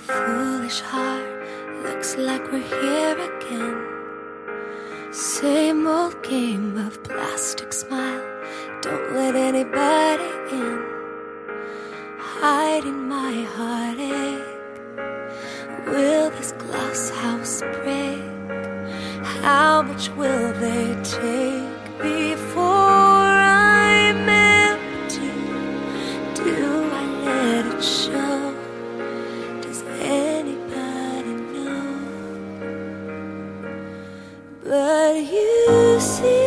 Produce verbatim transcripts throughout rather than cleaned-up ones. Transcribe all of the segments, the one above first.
Foolish heart, looks like we're here again. Same old game of plastic smile, don't let anybody in. Hiding my heartache, will this glass house break? How much will they take before I'm empty? Do I let it show? Does anybody know? But you see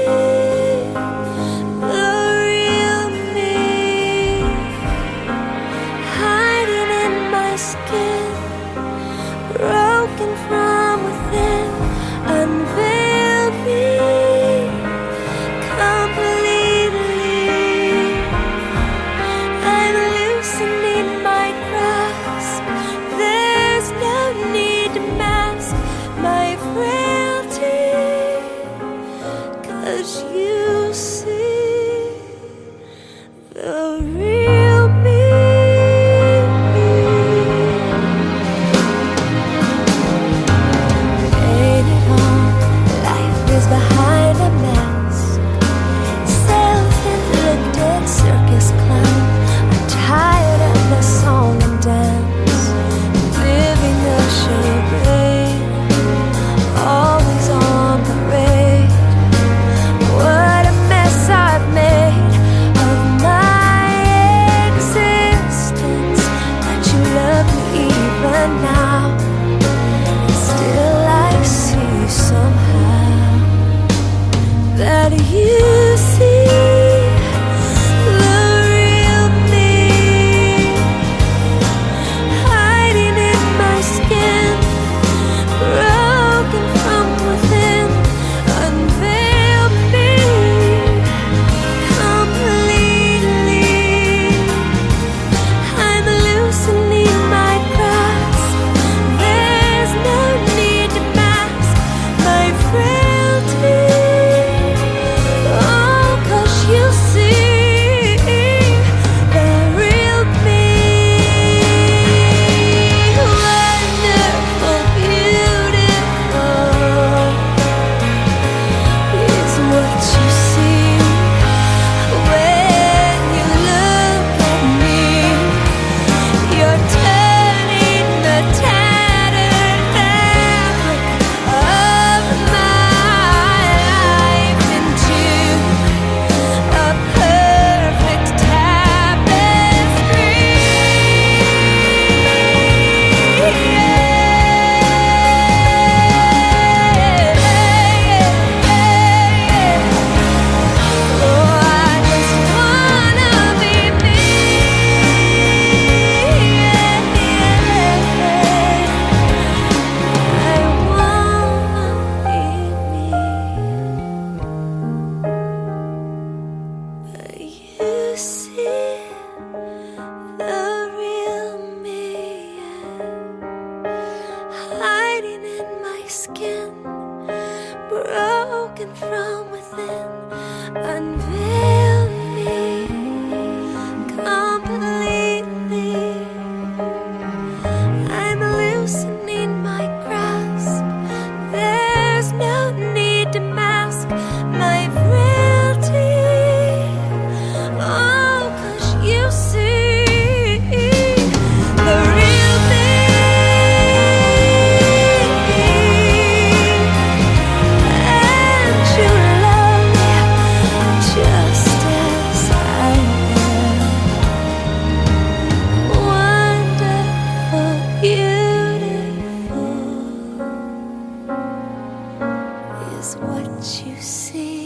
the real me, hiding in my skin, broken from within. Unveil me completely. I'm loosening my grasp. There's no need to mask my frailty, 'cause you see the real me. Behind a mask, self-inflicted circus clown. I'm tired of the song and dance, living the charade, always on parade. What a mess I've made of my existence, but you love me even now, and still I see somehow that you see the real me, hiding in my skin, broken from within. Unveil me completely. I'm loosening my grasp. There's no need to mask my frailty. You see the real me. Wonderful, beautiful is what you see when you look at me. You're turning the tattered fabric of my life into a perfect tapestry. Oh, I just wanna be me. I wanna be me. But you see the real me, hiding in my skin, broken from within. Unveil me completely. I'm loosening my grasp. There's no need to mask my frailty. Oh, 'cause you see the real me, and you love me just as I am. Wonderful, beautiful is what you see.